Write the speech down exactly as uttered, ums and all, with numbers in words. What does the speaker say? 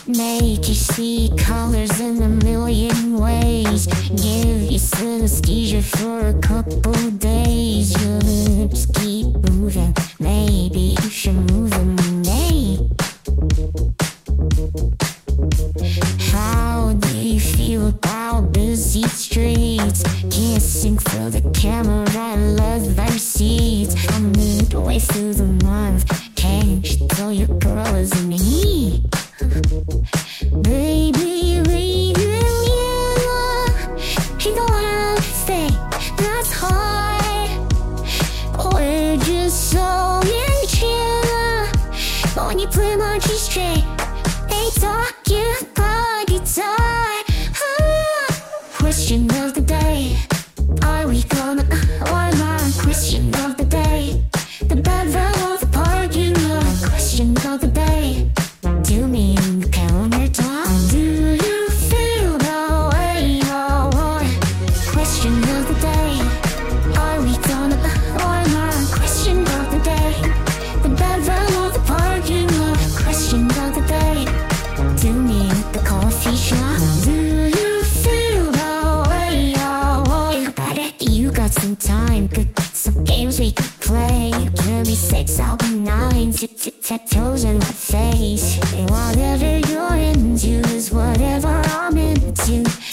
Make you see colors in a million ways. Give you synesthesia for a couple days. Your lips keep moving, maybe you should move them away. How do you feel about busy streets? Kissing for the camera and leather seats. I'm midway through the month, can't you tell your girl is in heat? Baby, reading you, he don't have to say that's hard. We're just so in chill, but when you play my G straight, they talk you got guitar. Ah. Question of the day, are we gonna, why not? Question of the day, the bad girl of the parking lot. Question of the day, do me in the countertop. Do you feel the way I want? Question of the day, are we gonna, why not? Question of the day, the bad girl of the parking lot. Question of the day, do me at the coffee shop. Do you feel the way I want? About it, you got some time, could get some games we could play. Give me six out of nine, tattoos in my face. And whatever you're into is whatever I'm into.